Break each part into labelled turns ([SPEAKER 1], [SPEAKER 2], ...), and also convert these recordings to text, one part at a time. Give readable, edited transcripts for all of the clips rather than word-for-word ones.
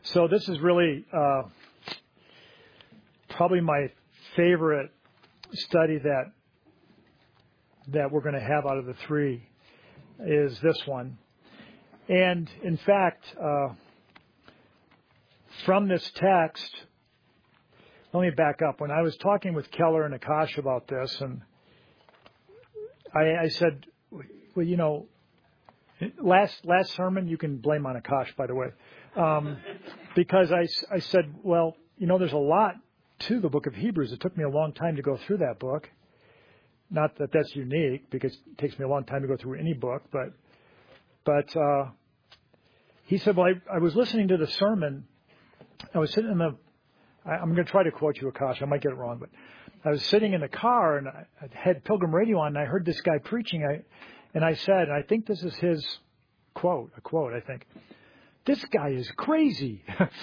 [SPEAKER 1] So this is really probably my favorite study that we're going to have out of the three is this one. And in fact, from this text, let me back up. When I was talking with Keller and Akash about this, and I said, well, you know, last sermon, you can blame on Akash, by the way, because I said, well, you know, there's a lot to the book of Hebrews. It took me a long time to go through that book. Not that that's unique, because it takes me a long time to go through any book, but he said, well, I was listening to the sermon. I was sitting I'm going to try to quote you, Akash. I might get it wrong, but I was sitting in the car and I had Pilgrim Radio on, and I heard this guy preaching. I said, and I think this is his quote, I think, this guy is crazy.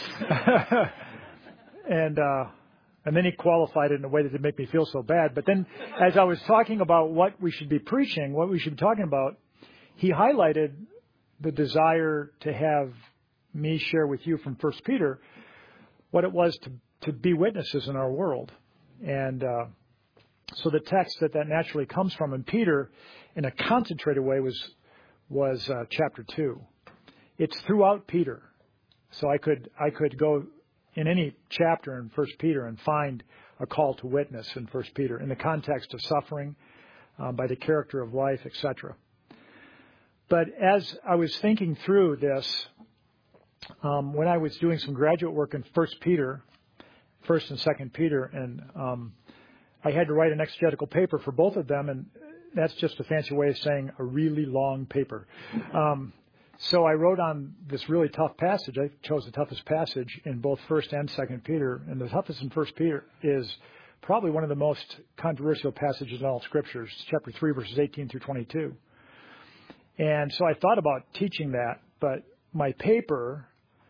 [SPEAKER 1] And then he qualified it in a way that didn't make me feel so bad. But then as I was talking about what we should be preaching, what we should be talking about, he highlighted the desire to have me share with you from 1 Peter what it was to be witnesses in our world. And so the text that naturally comes from in Peter in a concentrated way was chapter 2. It's throughout Peter. So I could go in any chapter in 1 Peter and find a call to witness in 1 Peter in the context of suffering, by the character of life, etc. But as I was thinking through this, when I was doing some graduate work in 1 and 2 Peter, and I had to write an exegetical paper for both of them, and that's just a fancy way of saying a really long paper. So I wrote on this really tough passage. I chose the toughest passage in both 1 and 2 Peter, and the toughest in 1 Peter is probably one of the most controversial passages in all Scriptures, chapter 3, verses 18 through 22. And so I thought about teaching that, but my paper,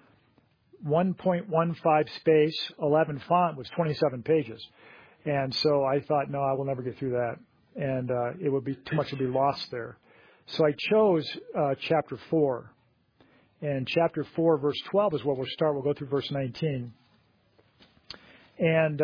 [SPEAKER 1] 1.15 space, 11 font, was 27 pages. And so I thought, no, I will never get through that. And it would be too much would be lost there. So I chose chapter 4. And chapter 4, verse 12 is where we'll start. We'll go through verse 19. And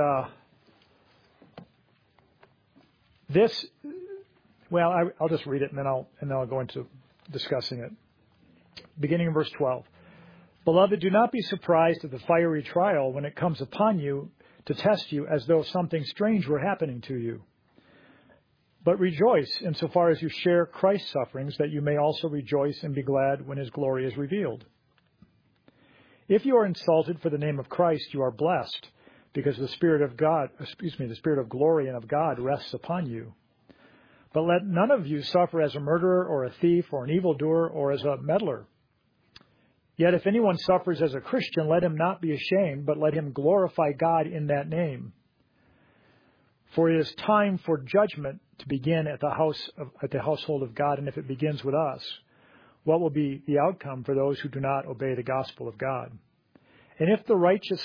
[SPEAKER 1] this, well, I'll just read it and then I'll go into discussing it. Beginning in verse 12. Beloved, do not be surprised at the fiery trial when it comes upon you to test you as though something strange were happening to you. But rejoice insofar as you share Christ's sufferings, that you may also rejoice and be glad when his glory is revealed. If you are insulted for the name of Christ, you are blessed, because the Spirit of glory and of God rests upon you. But let none of you suffer as a murderer or a thief or an evildoer or as a meddler. Yet if anyone suffers as a Christian, let him not be ashamed, but let him glorify God in that name. For it is time for judgment to begin at the household of God, and if it begins with us, what will be the outcome for those who do not obey the gospel of God? And if the righteous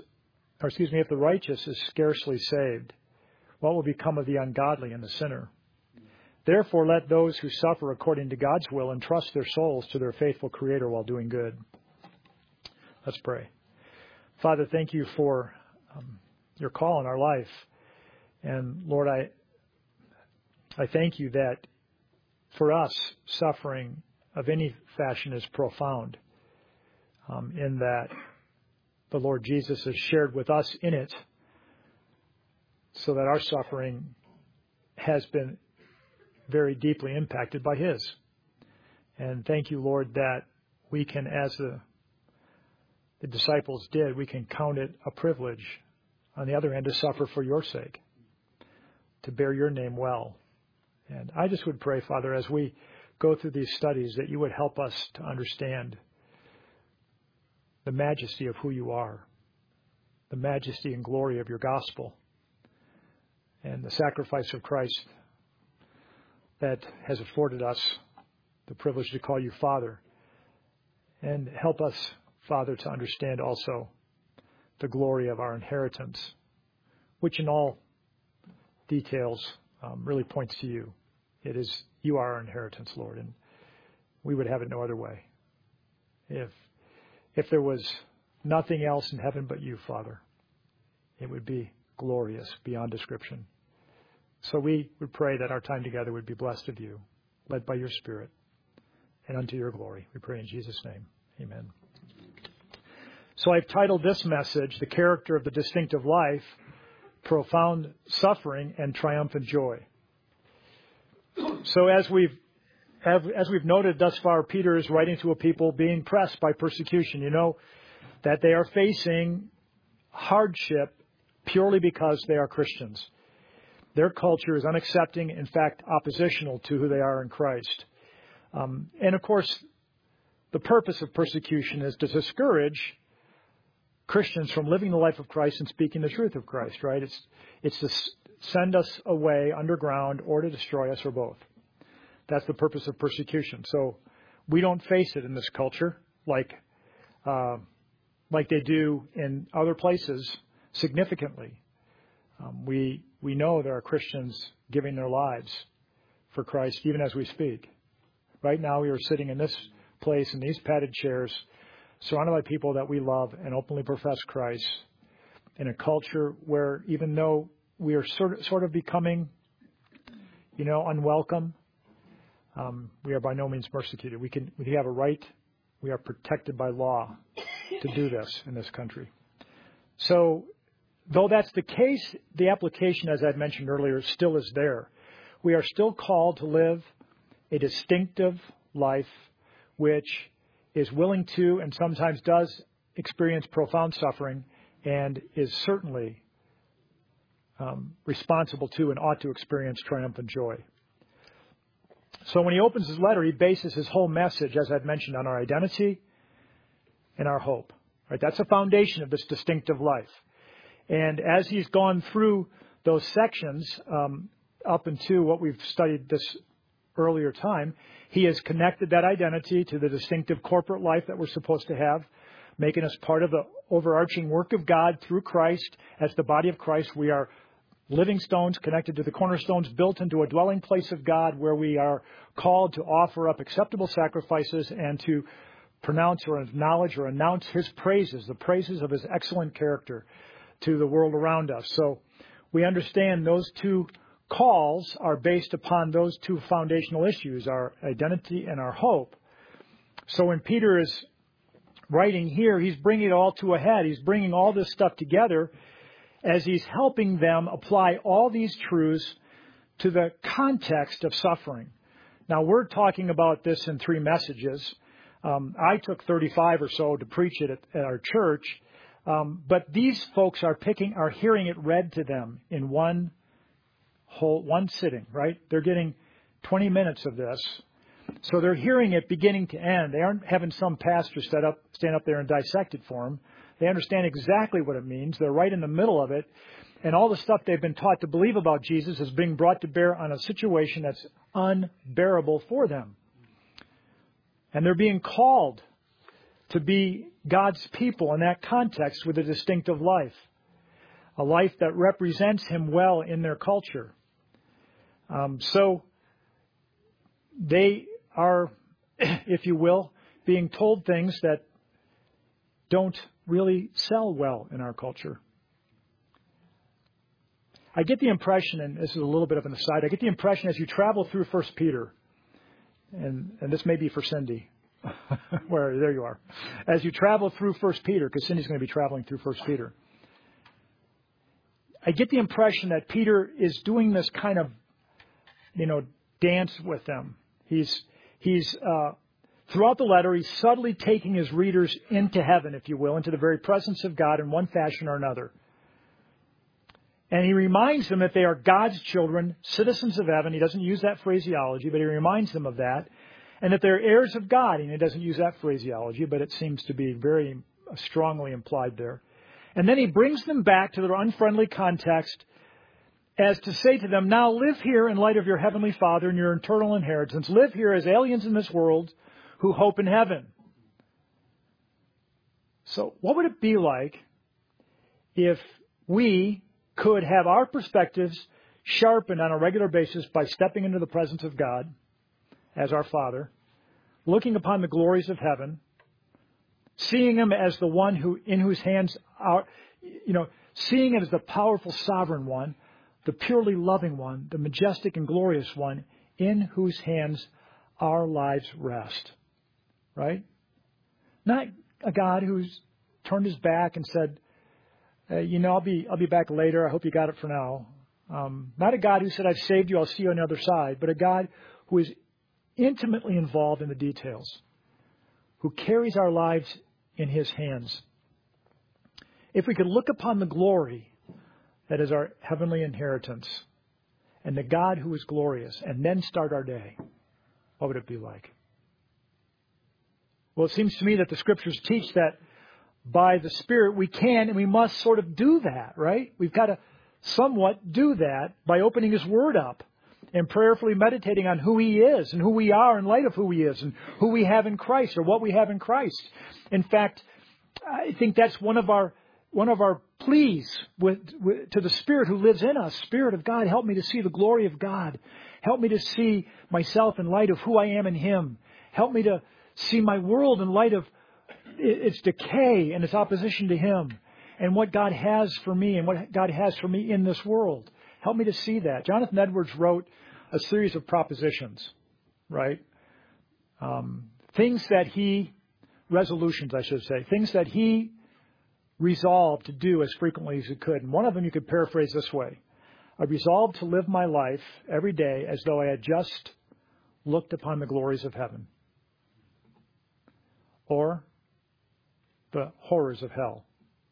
[SPEAKER 1] is scarcely saved, what will become of the ungodly and the sinner? Therefore, let those who suffer according to God's will entrust their souls to their faithful Creator while doing good. Let's pray. Father, thank you for your call in our life. And Lord, I thank you that for us, suffering of any fashion is profound, in that the Lord Jesus has shared with us in it, so that our suffering has been very deeply impacted by his. And thank you, Lord, that we can, as the disciples did, we can count it a privilege, on the other hand, to suffer for your sake, to bear your name well. And I just would pray, Father, as we go through these studies, that you would help us to understand the majesty of who you are, the majesty and glory of your gospel, and the sacrifice of Christ that has afforded us the privilege to call you Father. And help us, Father, to understand also the glory of our inheritance, which in all details really points to you. It is, you are our inheritance, Lord, and we would have it no other way. If there was nothing else in heaven but you, Father. It would be glorious beyond description. So we would pray that our time together would be blessed of you, led by your Spirit, and unto your glory. We pray in Jesus' name. Amen. So I've titled this message, The Character of the Distinctive Life, Profound Suffering and Triumphant Joy. So as we've noted thus far, Peter is writing to a people being pressed by persecution. You know that they are facing hardship purely because they are Christians. Their culture is unaccepting, in fact, oppositional to who they are in Christ. And of course, the purpose of persecution is to discourage Christians from living the life of Christ and speaking the truth of Christ, right? It's to send us away underground or to destroy us or both. That's the purpose of persecution. So we don't face it in this culture like they do in other places significantly. We know there are Christians giving their lives for Christ even as we speak. Right now we are sitting in this place in these padded chairs surrounded by people that we love and openly profess Christ in a culture where even though we are sort of becoming, unwelcome, we are by no means persecuted. We have a right. We are protected by law to do this in this country. So, though that's the case, the application, as I've mentioned earlier, still is there. We are still called to live a distinctive life which is willing to and sometimes does experience profound suffering and is certainly responsible to and ought to experience triumphant joy. So when he opens his letter, he bases his whole message, as I've mentioned, on our identity and our hope. Right? That's the foundation of this distinctive life. And as he's gone through those sections up into what we've studied this earlier time, he has connected that identity to the distinctive corporate life that we're supposed to have, making us part of the overarching work of God through Christ. As the body of Christ, we are living stones connected to the cornerstones, built into a dwelling place of God where we are called to offer up acceptable sacrifices and to pronounce or acknowledge or announce his praises, the praises of his excellent character to the world around us. So we understand those two calls are based upon those two foundational issues, our identity and our hope. So when Peter is writing here, he's bringing it all to a head. He's bringing all this stuff together as he's helping them apply all these truths to the context of suffering. Now, we're talking about this in 3 messages. I took 35 or so to preach it at our church. But these folks are hearing it read to them in one sitting, right? They're getting 20 minutes of this. So they're hearing it beginning to end. They aren't having some pastor stand up there and dissect it for them. They understand exactly what it means. They're right in the middle of it. And all the stuff they've been taught to believe about Jesus is being brought to bear on a situation that's unbearable for them. And they're being called to be God's people in that context with a distinctive life. A life that represents him well in their culture. So they are, if you will, being told things that don't really sell well in our culture. I get the impression, and this is a little bit of an aside, I get the impression as you travel through 1 Peter, and this may be for Cindy, where there you are. As you travel through 1 Peter, because Cindy's going to be traveling through 1 Peter, I get the impression that Peter is doing this kind of, dance with them. He's throughout the letter, he's subtly taking his readers into heaven, if you will, into the very presence of God in one fashion or another. And he reminds them that they are God's children, citizens of heaven. He doesn't use that phraseology, but he reminds them of that. And that they're heirs of God. And he doesn't use that phraseology, but it seems to be very strongly implied there. And then he brings them back to their unfriendly context as to say to them, now live here in light of your heavenly Father and your eternal inheritance. Live here as aliens in this world who hope in heaven. So what would it be like if we could have our perspectives sharpened on a regular basis by stepping into the presence of God as our Father, looking upon the glories of heaven, seeing Him as the one in whose hands seeing Him as the powerful sovereign one, the purely loving one, the majestic and glorious one, in whose hands our lives rest. Right? Not a God who's turned His back and said, I'll be back later. I hope you got it for now. Not a God who said, I've saved you. I'll see you on the other side. But a God who is intimately involved in the details, who carries our lives in His hands. If we could look upon the glory that is our heavenly inheritance and the God who is glorious and then start our day, what would it be like? Well, it seems to me that the Scriptures teach that by the Spirit we can and we must sort of do that, right? We've got to somewhat do that by opening His Word up and prayerfully meditating on who He is and who we are in light of who He is and who we have in Christ or what we have in Christ. In fact, I think that's one of our pleas to the Spirit who lives in us. Spirit of God, help me to see the glory of God. Help me to see myself in light of who I am in Him. Help me to see my world in light of its decay and its opposition to Him and what God has for me and what God has for me in this world. Help me to see that. Jonathan Edwards wrote a series of propositions, right? Resolutions, I should say, things that he resolved to do as frequently as he could. And one of them you could paraphrase this way. I resolved to live my life every day as though I had just looked upon the glories of heaven or the horrors of hell.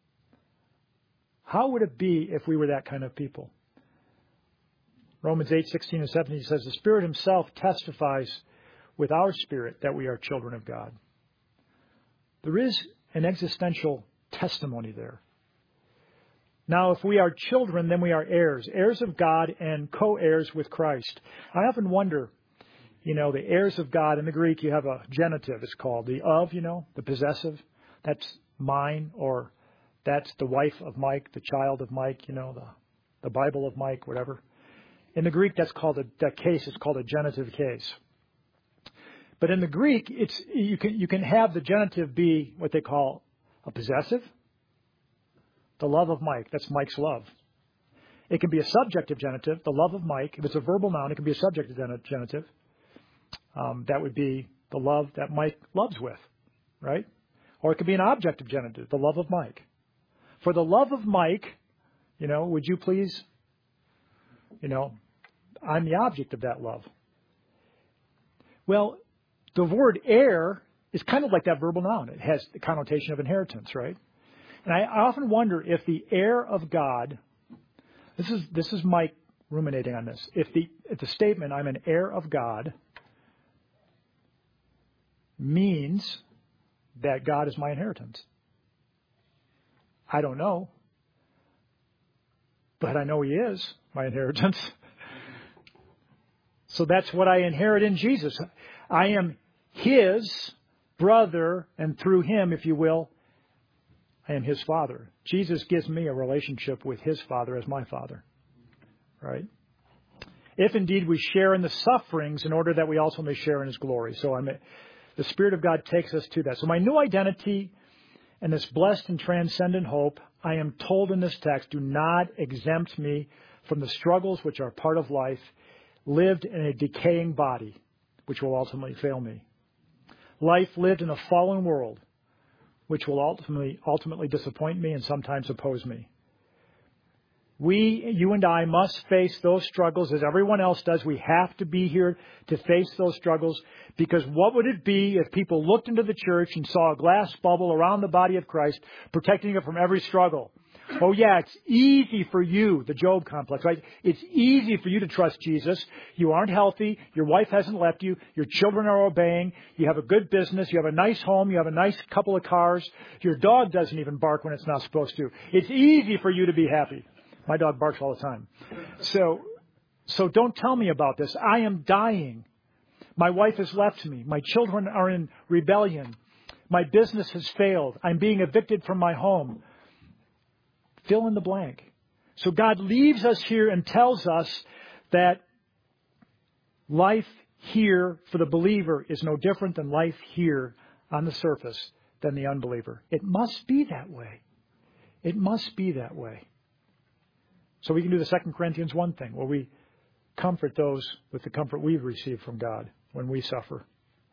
[SPEAKER 1] How would it be if we were that kind of people? Romans 8:16 and 17 says, the Spirit Himself testifies with our spirit that we are children of God. There is an existential testimony there. Now, if we are children, then we are heirs, heirs of God and co-heirs with Christ. I often wonder, the heirs of God, in the Greek, you have a genitive, it's called. The of, the possessive, that's mine, or that's the wife of Mike, the child of Mike, the Bible of Mike, whatever. In the Greek, that's called that case is called a genitive case. But in the Greek, you can have the genitive be what they call a possessive. The love of Mike, that's Mike's love. It can be a subjective genitive, the love of Mike. If it's a verbal noun, it can be a subjective genitive. That would be the love that Mike loves with, right? Or it could be an objective genitive, the love of Mike. For the love of Mike, would you please, I'm the object of that love. Well, the word heir is kind of like that verbal noun. It has the connotation of inheritance, right? And I often wonder if the heir of God, this is Mike ruminating on this. If the statement, I'm an heir of God, means that God is my inheritance. I don't know. But I know He is my inheritance. So that's what I inherit in Jesus. I am His brother, and through Him, if you will, I am His Father. Jesus gives me a relationship with His Father as my Father. Right? If indeed we share in the sufferings in order that we also may share in His glory. So the Spirit of God takes us to that. So my new identity and this blessed and transcendent hope, I am told in this text, do not exempt me from the struggles which are part of life, lived in a decaying body, which will ultimately fail me. Life lived in a fallen world, which will ultimately disappoint me and sometimes oppose me. You and I must face those struggles as everyone else does. We have to be here to face those struggles, because what would it be if people looked into the church and saw a glass bubble around the body of Christ, protecting it from every struggle? Oh yeah, it's easy for you, the Job complex, right? It's easy for you to trust Jesus. You aren't healthy. Your wife hasn't left you. Your children are obeying. You have a good business. You have a nice home. You have a nice couple of cars. Your dog doesn't even bark when it's not supposed to. It's easy for you to be happy. My dog barks all the time. So don't tell me about this. I am dying. My wife has left me. My children are in rebellion. My business has failed. I'm being evicted from my home. Fill in the blank. So God leaves us here and tells us that life here for the believer is no different than life here on the surface than the unbeliever. It must be that way. It must be that way. So we can do the 2 Corinthians 1 thing, where we comfort those with the comfort we've received from God when we suffer.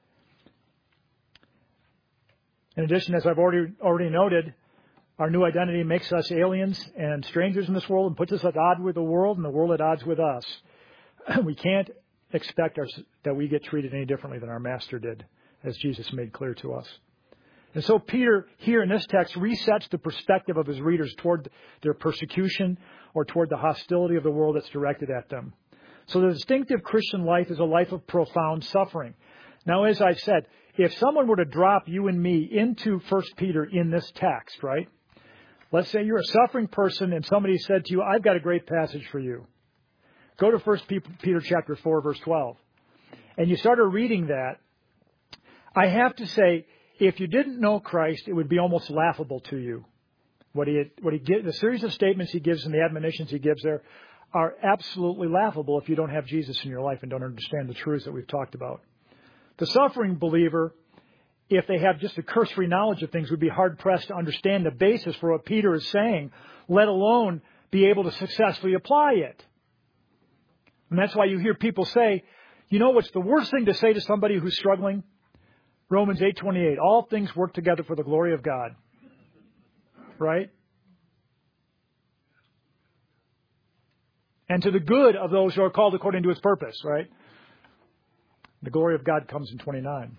[SPEAKER 1] In addition, as I've already noted, our new identity makes us aliens and strangers in this world and puts us at odds with the world and the world at odds with us. We can't expect that we get treated any differently than our Master did, as Jesus made clear to us. And so Peter, here in this text, resets the perspective of his readers toward their persecution or toward the hostility of the world that's directed at them. So the distinctive Christian life is a life of profound suffering. Now, as I've said, if someone were to drop you and me into 1 Peter in this text, right? Let's say you're a suffering person and somebody said to you, I've got a great passage for you. Go to 1 Peter chapter 4, verse 12. And you started reading that. I have to say, if you didn't know Christ, it would be almost laughable to you. The series of statements he gives and the admonitions he gives there are absolutely laughable if you don't have Jesus in your life and don't understand the truths that we've talked about. The suffering believer, if they have just a cursory knowledge of things, would be hard-pressed to understand the basis for what Peter is saying, let alone be able to successfully apply it. And that's why you hear people say, you know what's the worst thing to say to somebody who's struggling? Romans 8:28, all things work together for the glory of God. Right? And to the good of those who are called according to his purpose, right? The glory of God comes in 29.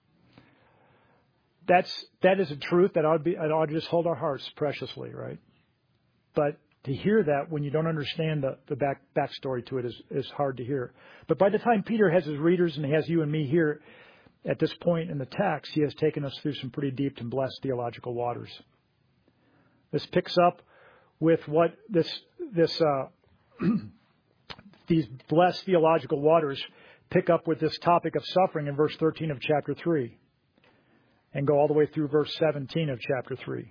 [SPEAKER 1] That is a truth that ought to just hold our hearts preciously, right? But to hear that when you don't understand the backstory to it is hard to hear. But by the time Peter has his readers and he has you and me here at this point in the text, he has taken us through some pretty deep and blessed theological waters. This picks up with what these blessed theological waters pick up with this topic of suffering in verse 13 of chapter 3 and go all the way through verse 17 of chapter 3.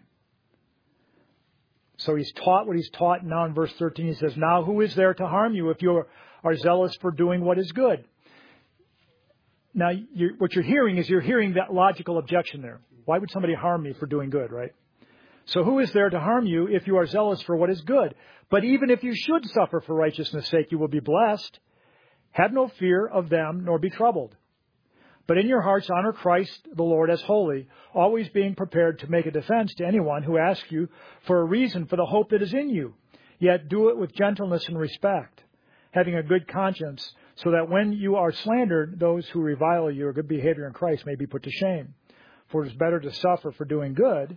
[SPEAKER 1] So he's taught what he's taught. Now in verse 13 he says, now who is there to harm you if you are zealous for doing what is good? Now what you're hearing that logical objection there. Why would somebody harm me for doing good, right? So who is there to harm you if you are zealous for what is good? But even if you should suffer for righteousness' sake, you will be blessed. Have no fear of them, nor be troubled. But in your hearts honor Christ the Lord as holy, always being prepared to make a defense to anyone who asks you for a reason for the hope that is in you. Yet do it with gentleness and respect, having a good conscience, so that when you are slandered, those who revile your good behavior in Christ may be put to shame. For it is better to suffer for doing good,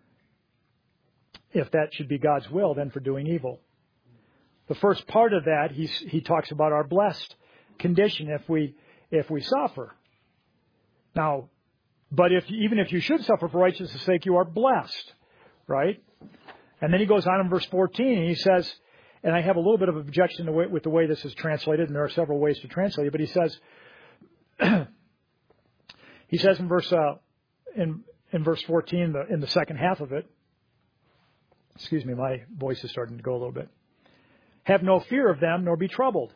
[SPEAKER 1] if that should be God's will, than for doing evil. The first part of that, he talks about our blessed condition if we suffer. Now, but even if you should suffer for righteousness' sake, you are blessed, right? And then he goes on in verse 14, and he says, and I have a little bit of objection with the way this is translated, and there are several ways to translate it, but he says in verse 14, in the second half of it, excuse me, my voice is starting to go a little bit. Have no fear of them, nor be troubled.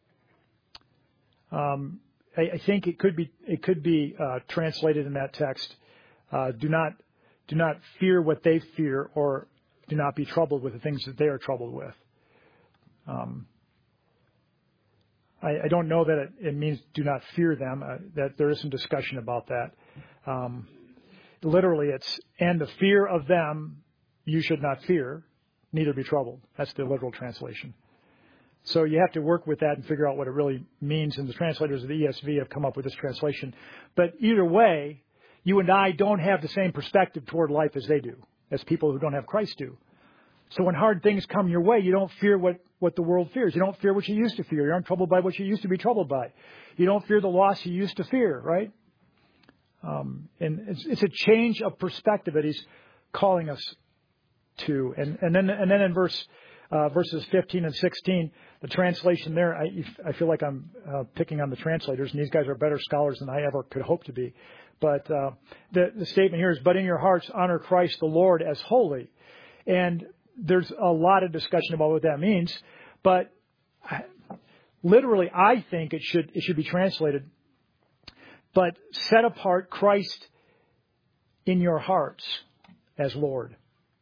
[SPEAKER 1] I think it could be translated in that text. Do not fear what they fear, or do not be troubled with the things that they are troubled with. I don't know that it means do not fear them. That there is some discussion about that. Literally, and the fear of them you should not fear, neither be troubled. That's the literal translation. So you have to work with that and figure out what it really means. And the translators of the ESV have come up with this translation. But either way, you and I don't have the same perspective toward life as they do, as people who don't have Christ do. So when hard things come your way, you don't fear what the world fears. You don't fear what you used to fear. You aren't troubled by what you used to be troubled by. You don't fear the loss you used to fear, right? And it's a change of perspective that he's calling us to. And then in verses 15 and 16, the translation there, I feel like I'm picking on the translators, and these guys are better scholars than I ever could hope to be. But the statement here is, but in your hearts honor Christ the Lord as holy. And there's a lot of discussion about what that means. But literally, I think it should be translated, but set apart Christ in your hearts as Lord.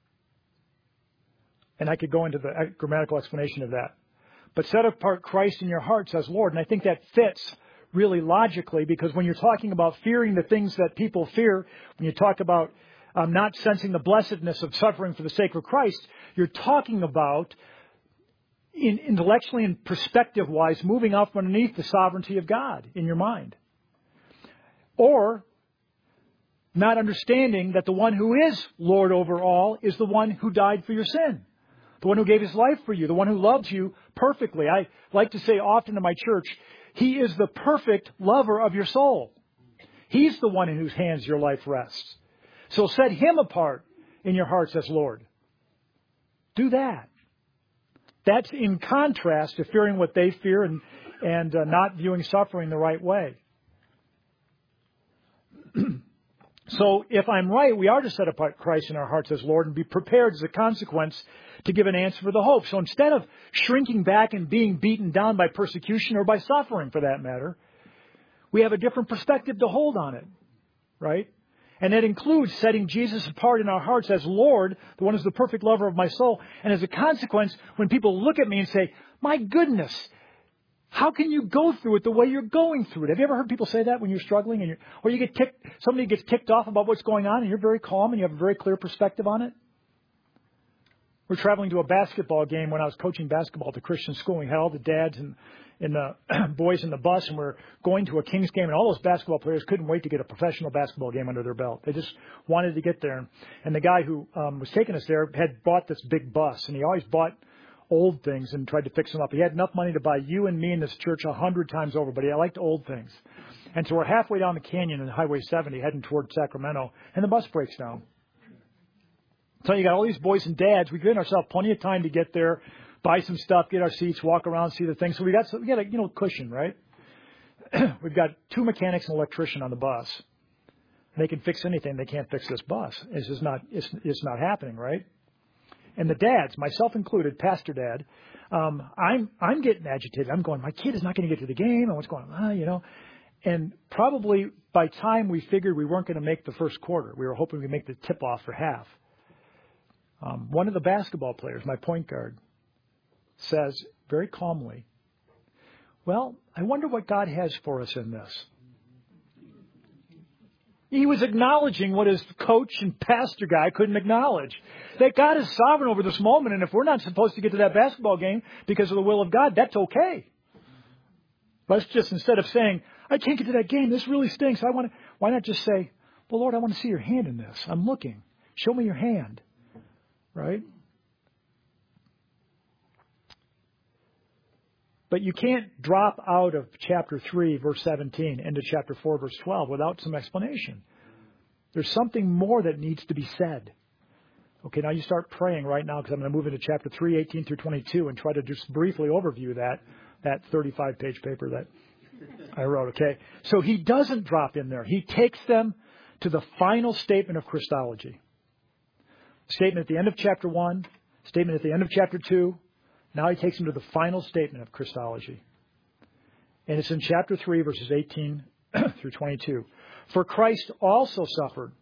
[SPEAKER 1] And I could go into the grammatical explanation of that. But set apart Christ in your hearts as Lord. And I think that fits really logically, because when you're talking about fearing the things that people fear, when you talk about not sensing the blessedness of suffering for the sake of Christ, you're talking about, intellectually and perspective-wise, moving out from underneath the sovereignty of God in your mind. Or not understanding that the one who is Lord over all is the one who died for your sin. The one who gave his life for you. The one who loves you perfectly. I like to say often in my church, he is the perfect lover of your soul. He's the one in whose hands your life rests. So set him apart in your hearts as Lord. Do that. That's in contrast to fearing what they fear and not viewing suffering the right way. So if I'm right, we are to set apart Christ in our hearts as Lord and be prepared as a consequence to give an answer for the hope. So instead of shrinking back and being beaten down by persecution or by suffering for that matter, we have a different perspective to hold on it, right? And that includes setting Jesus apart in our hearts as Lord, the one who's the perfect lover of my soul. And as a consequence, when people look at me and say, my goodness, how can you go through it the way you're going through it? Have you ever heard people say that when you're struggling or you get ticked, somebody gets ticked off about what's going on and you're very calm and you have a very clear perspective on it? We're traveling to a basketball game when I was coaching basketball at the Christian school. We had all the dads and the boys in the bus, and we're going to a Kings game, and all those basketball players couldn't wait to get a professional basketball game under their belt. They just wanted to get there. And the guy who was taking us there had bought this big bus, and he always bought old things and tried to fix them up. He had enough money to buy you and me in this church 100 times over, but he liked old things. And so we're halfway down the canyon in Highway 70 heading toward Sacramento, and the bus breaks down. So you got all these boys and dads. We've given ourselves plenty of time to get there, buy some stuff, get our seats, walk around, see the things. So we got a cushion, right? We've got 2 mechanics and an electrician on the bus. They can fix anything. They can't fix this bus. It's just not. It's not happening, right? And the dads, myself included, Pastor Dad, I'm getting agitated. I'm going, my kid is not going to get to the game, and what's going on, And probably by time we figured we weren't going to make the first quarter, we were hoping we'd make the tip-off for half. One of the basketball players, my point guard, says very calmly, well, I wonder what God has for us in this. He was acknowledging what his coach and pastor guy couldn't acknowledge. That God is sovereign over this moment, and if we're not supposed to get to that basketball game because of the will of God, that's okay. Let's just, instead of saying, I can't get to that game, this really stinks, why not just say, well, Lord, I want to see your hand in this. I'm looking. Show me your hand. Right? But you can't drop out of chapter 3, verse 17, into chapter 4, verse 12 without some explanation. There's something more that needs to be said. Okay, now you start praying right now, because I'm going to move into chapter 3, 18 through 22, and try to just briefly overview that 35-page paper that I wrote, okay? So he doesn't drop in there. He takes them to the final statement of Christology. Statement at the end of chapter 1, statement at the end of chapter 2. Now he takes them to the final statement of Christology. And it's in chapter 3, verses 18 through 22. For Christ also suffered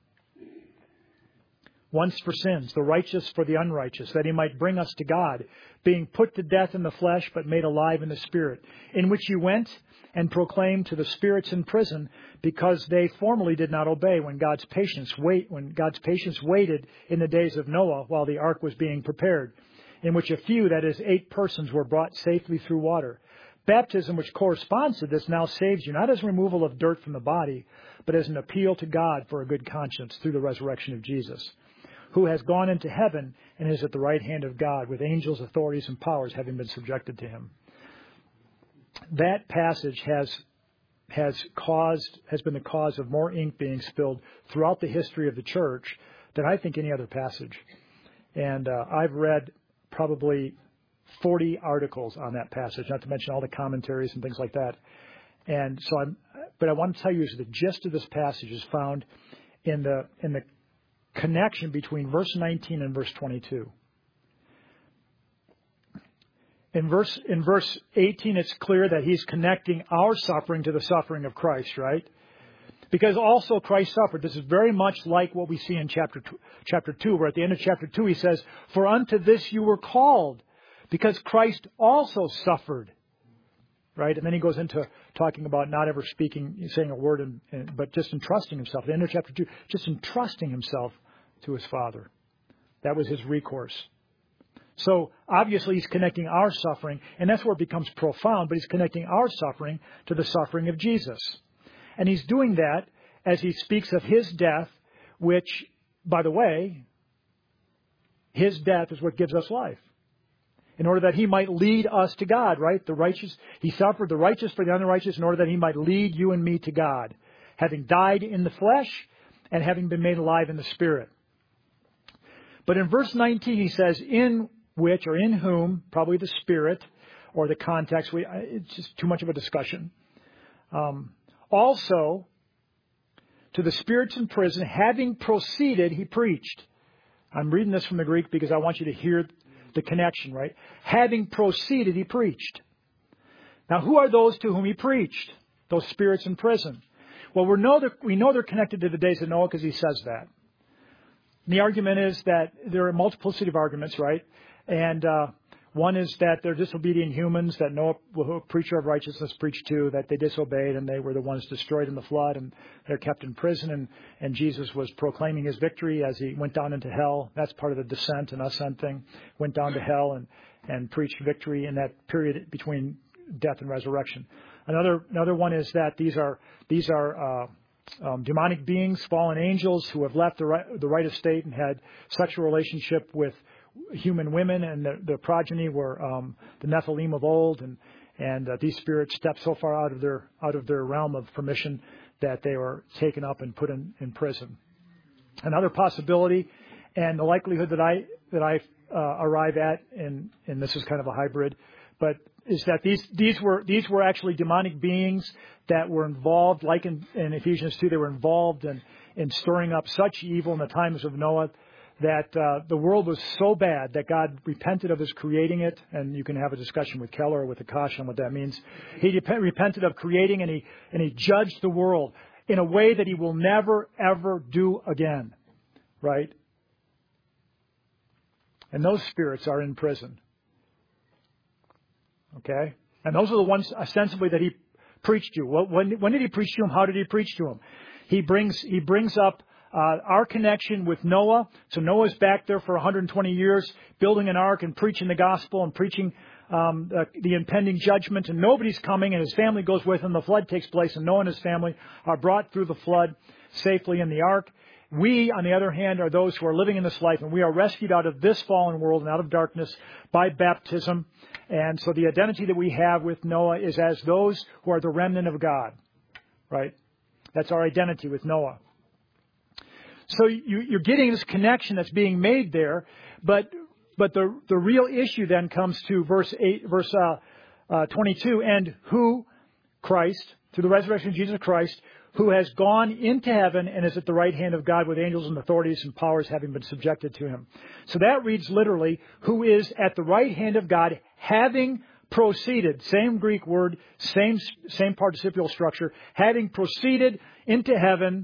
[SPEAKER 1] once for sins, the righteous for the unrighteous, that he might bring us to God, being put to death in the flesh, but made alive in the Spirit, in which you went and proclaimed to the spirits in prison, because they formerly did not obey when God's patience waited in the days of Noah while the ark was being prepared, in which a few, that is 8 persons, were brought safely through water. Baptism, which corresponds to this, now saves you, not as removal of dirt from the body, but as an appeal to God for a good conscience through the resurrection of Jesus, who has gone into heaven and is at the right hand of God, with angels, authorities, and powers having been subjected to him. That passage has been the cause of more ink being spilled throughout the history of the church than I think any other passage. And I've read probably 40 articles on that passage, not to mention all the commentaries and things like that. And so but I want to tell you is the gist of this passage is found in the connection between verse 19 and verse 22. In verse 18, it's clear that he's connecting our suffering to the suffering of Christ, right? Because also Christ suffered. This is very much like what we see in chapter 2, where at the end of chapter 2 he says, "For unto this you were called, because Christ also suffered." Right? And then he goes into talking about not ever saying a word, but just entrusting himself. At the end of chapter 2, just entrusting himself to his Father. That was his recourse. So obviously he's connecting our suffering, and that's where it becomes profound, but he's connecting our suffering to the suffering of Jesus. And he's doing that as he speaks of his death, which, by the way, his death is what gives us life. In order that he might lead us to God, right? He suffered the righteous for the unrighteous in order that he might lead you and me to God, having died in the flesh and having been made alive in the Spirit. But in verse 19 he says, in which or in whom, probably the Spirit or the context, it's just too much of a discussion. Also, to the spirits in prison, having proceeded, he preached. I'm reading this from the Greek because I want you to hear the connection, right? Having proceeded, he preached. Now, who are those to whom he preached? Those spirits in prison. Well, we know they're connected to the days of Noah because he says that. And the argument is that there are a multiplicity of arguments, right? And one is that they're disobedient humans that Noah, a preacher of righteousness, preached to, that they disobeyed and they were the ones destroyed in the flood and they're kept in prison. And Jesus was proclaiming his victory as he went down into hell. That's part of the descent and ascent thing. Went down to hell and preached victory in that period between death and resurrection. Another one is that these are demonic beings, fallen angels who have left the right estate and had sexual relationship with human women, and the progeny were the Nephilim of old, and these spirits stepped so far out of their realm of permission that they were taken up and put in prison. Another possibility, and the likelihood that I arrive at, and this is kind of a hybrid, but is that these were actually demonic beings that were involved, like in Ephesians 2, they were involved in stirring up such evil in the times of Noah that the world was so bad that God repented of his creating it. And you can have a discussion with Keller or with Akash on what that means. He repented of creating, and he judged the world in a way that he will never, ever do again. Right? And those spirits are in prison. Okay? And those are the ones ostensibly that he preached to. When did he preach to them? How did he preach to them? He brings up our connection with Noah. So Noah's back there for 120 years building an ark and preaching the gospel and preaching the impending judgment. And nobody's coming, and his family goes with him. The flood takes place, and Noah and his family are brought through the flood safely in the ark. We, on the other hand, are those who are living in this life, and we are rescued out of this fallen world and out of darkness by baptism. And so the identity that we have with Noah is as those who are the remnant of God. Right? That's our identity with Noah. So you're getting this connection that's being made there, but the real issue then comes to verse 22, and who, Christ, through the resurrection of Jesus Christ, who has gone into heaven and is at the right hand of God with angels and authorities and powers having been subjected to him. So that reads literally, who is at the right hand of God, having proceeded, same Greek word, same participial structure, having proceeded into heaven,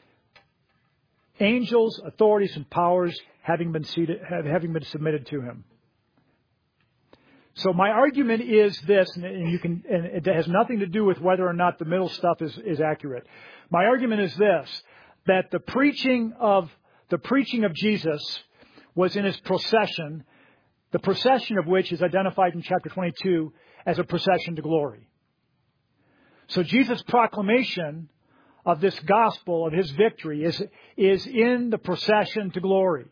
[SPEAKER 1] angels, authorities, and powers having been submitted to him. So my argument is this, and it has nothing to do with whether or not the middle stuff is accurate. My argument is this, that the preaching of Jesus was in his procession, the procession of which is identified in chapter 22 as a procession to glory. So Jesus' proclamation of this gospel, of his victory, is in the procession to glory.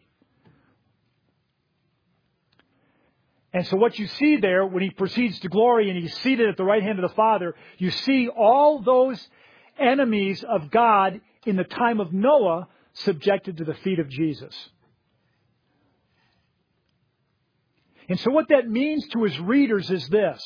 [SPEAKER 1] And so what you see there, when he proceeds to glory and he's seated at the right hand of the Father, you see all those enemies of God in the time of Noah subjected to the feet of Jesus. And so what that means to his readers is this.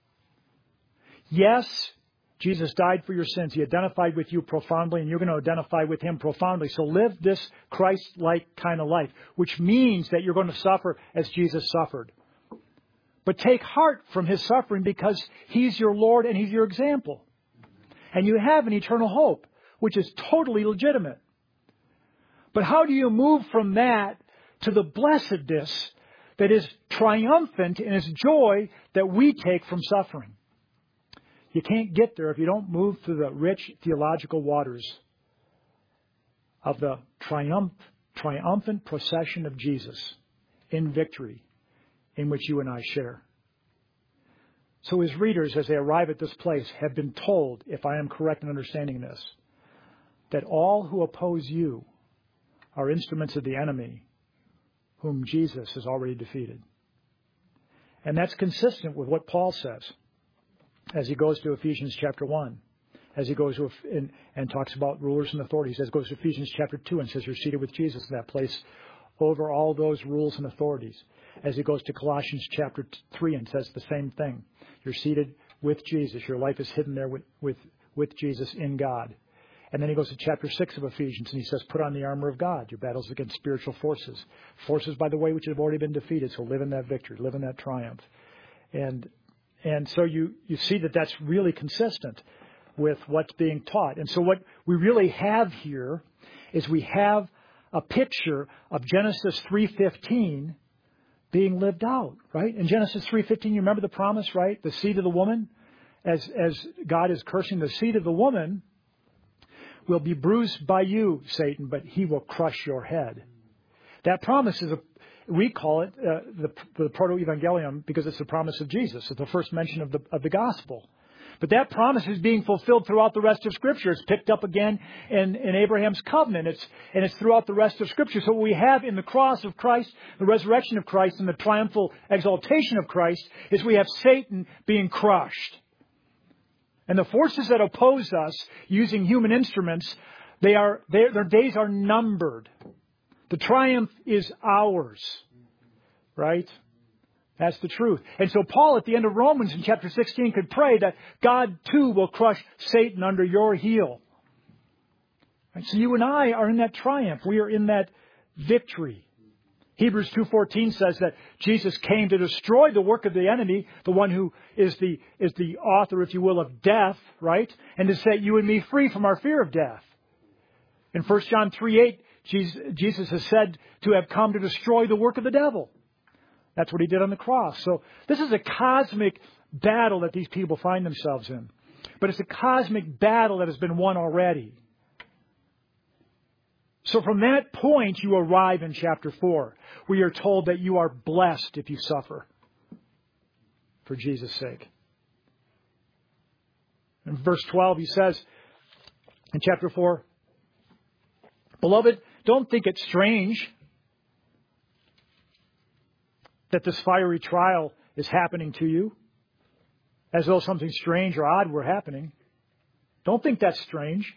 [SPEAKER 1] Yes, Jesus died for your sins. He identified with you profoundly, and you're going to identify with him profoundly. So live this Christ-like kind of life, which means that you're going to suffer as Jesus suffered. But take heart from his suffering because he's your Lord and he's your example. And you have an eternal hope. which is totally legitimate. But how do you move from that to the blessedness that is triumphant in its joy that we take from suffering? You can't get there if you don't move through the rich theological waters of the triumphant procession of Jesus in victory, in which you and I share. So his readers, as they arrive at this place, have been told, if I am correct in understanding this, that all who oppose you are instruments of the enemy whom Jesus has already defeated. And that's consistent with what Paul says as he goes to Ephesians chapter 1, as he goes to and talks about rulers and authorities, as he goes to Ephesians chapter 2 and says you're seated with Jesus in that place over all those rules and authorities. As he goes to Colossians chapter 3 and says the same thing. You're seated with Jesus. Your life is hidden there with Jesus in God. And then he goes to chapter 6 of Ephesians and he says, put on the armor of God. Your battles against spiritual forces. Forces, by the way, which have already been defeated. So live in that victory. Live in that triumph. And so you see that that's really consistent with what's being taught. And so what we really have here is we have a picture of Genesis 3:15 being lived out, right? In Genesis 3:15, you remember the promise, right? The seed of the woman, as God is cursing, the seed of the woman will be bruised by you, Satan, but he will crush your head. That promise is we call it the proto-evangelium because it's the promise of Jesus. It's the first mention of the gospel. But that promise is being fulfilled throughout the rest of Scripture. It's picked up again in Abraham's covenant. It's throughout the rest of Scripture. So what we have in the cross of Christ, the resurrection of Christ, and the triumphal exaltation of Christ is we have Satan being crushed. And the forces that oppose us using human instruments, their days are numbered. The triumph is ours. Right? That's the truth. And so Paul at the end of Romans in chapter 16 could pray that God too will crush Satan under your heel. Right? So you and I are in that triumph. We are in that victory. Hebrews 2:14 says that Jesus came to destroy the work of the enemy, the one who is the author, if you will, of death, right? And to set you and me free from our fear of death. In 1 John 3:8, Jesus is said to have come to destroy the work of the devil. That's what he did on the cross. So this is a cosmic battle that these people find themselves in. But it's a cosmic battle that has been won already. So from that point, you arrive in chapter 4, where you're told that you are blessed if you suffer for Jesus' sake. In verse 12, he says, in chapter 4, Beloved, don't think it strange that this fiery trial is happening to you, as though something strange or odd were happening. Don't think that's strange.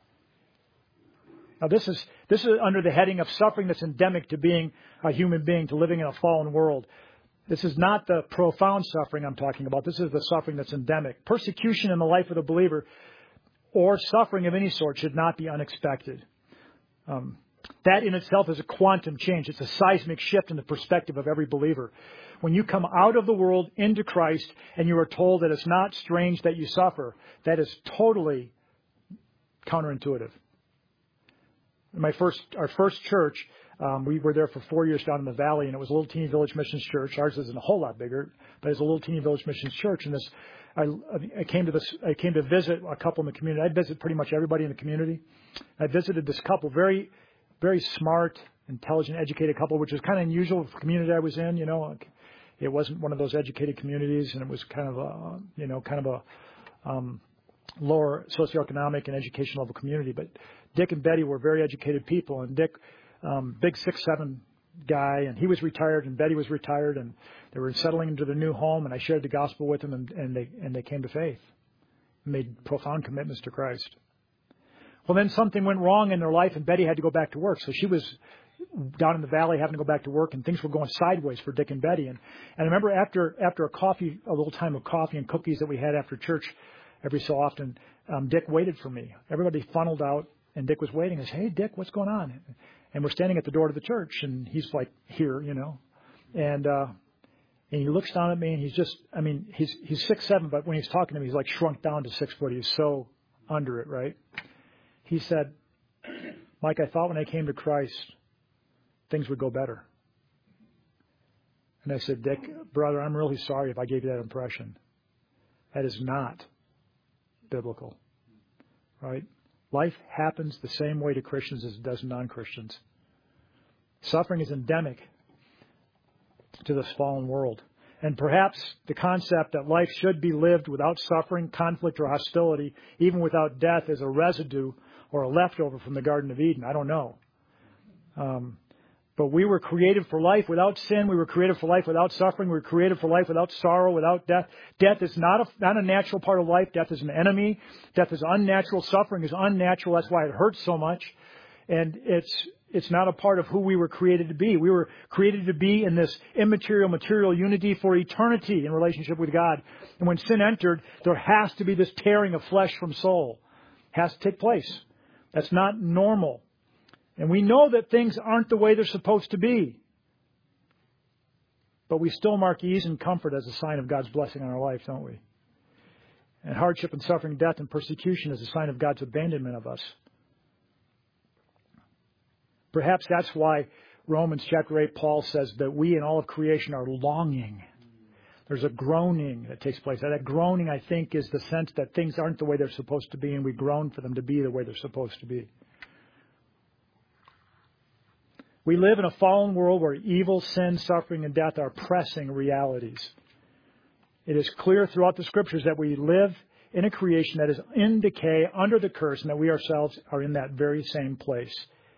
[SPEAKER 1] Now, this is under the heading of suffering that's endemic to being a human being, to living in a fallen world. This is not the profound suffering I'm talking about. This is the suffering that's endemic. Persecution in the life of the believer or suffering of any sort should not be unexpected. That in itself is a quantum change. It's a seismic shift in the perspective of every believer. When you come out of the world into Christ and you are told that it's not strange that you suffer, that is totally counterintuitive. Our first church, we were there for 4 years down in the valley, and it was a little teeny village missions church. Ours isn't a whole lot bigger, but it's a little teeny village missions church. And I came to visit a couple in the community. I visit pretty much everybody in the community. I visited this couple, very, very smart, intelligent, educated couple, which was kind of unusual for the community I was in. You know, it wasn't one of those educated communities, and it was kind of a lower socioeconomic and education level community. But Dick and Betty were very educated people, and Dick, big 6'7" guy, and he was retired, and Betty was retired, and they were settling into their new home, and I shared the gospel with them, and they came to faith, made profound commitments to Christ. Well, then something went wrong in their life, and Betty had to go back to work, so she was down in the valley having to go back to work, and things were going sideways for Dick and Betty. And I remember after a little time of coffee and cookies that we had after church every so often, Dick waited for me. Everybody funneled out, and Dick was waiting. I said, "Hey, Dick, what's going on?" And we're standing at the door to the church, and he's like here, you know, and he looks down at me, and he's 6'7", but when he's talking to me, he's like shrunk down to 6 foot. He's so under it, right? he said, Mike, I thought when I came to Christ, things would go better. And I said, Dick, brother, I'm really sorry if I gave you that impression. That is not biblical, right? Life happens the same way to Christians as it does non-Christians. Suffering is endemic to this fallen world. And perhaps the concept that life should be lived without suffering, conflict, or hostility, even without death, is a residue or a leftover from the Garden of Eden. I don't know. But we were created for life without sin. We were created for life without suffering. We were created for life without sorrow, without death. Death is not a natural part of life. Death is an enemy. Death is unnatural. Suffering is unnatural. That's why it hurts so much. And it's not a part of who we were created to be. We were created to be in this immaterial, material unity for eternity in relationship with God. And when sin entered, there has to be this tearing of flesh from soul. It has to take place. That's not normal. And we know that things aren't the way they're supposed to be. But we still mark ease and comfort as a sign of God's blessing on our life, don't we? And hardship and suffering, death and persecution is a sign of God's abandonment of us. Perhaps that's why Romans chapter 8, Paul says that we in all of creation are longing. There's a groaning that takes place. That groaning, I think, is the sense that things aren't the way they're supposed to be, and we groan for them to be the way they're supposed to be. We live in a fallen world where evil, sin, suffering, and death are pressing realities. It is clear throughout the Scriptures that we live in a creation that is in decay, under the curse, and that we ourselves are in that very same place.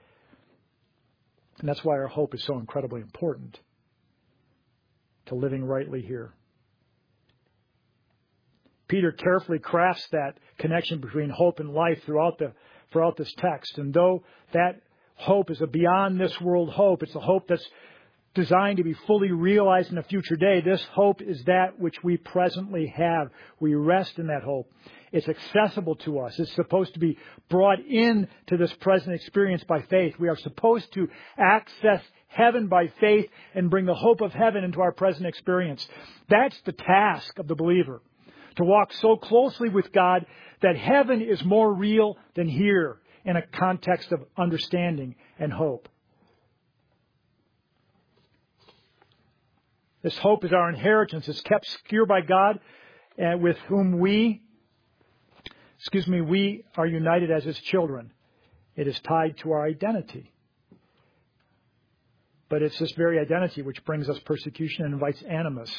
[SPEAKER 1] And that's why our hope is so incredibly important to living rightly here. Peter carefully crafts that connection between hope and life throughout this text. And though that hope is a beyond this world hope, it's a hope that's designed to be fully realized in a future day. This hope is that which we presently have. We rest in that hope. It's accessible to us. It's supposed to be brought in to this present experience by faith. We are supposed to access heaven by faith and bring the hope of heaven into our present experience. That's the task of the believer, to walk so closely with God that heaven is more real than here in a context of understanding and hope. This hope is our inheritance. It's kept secure by God, and with whom we are united as His children. It is tied to our identity. But it's this very identity which brings us persecution and invites animus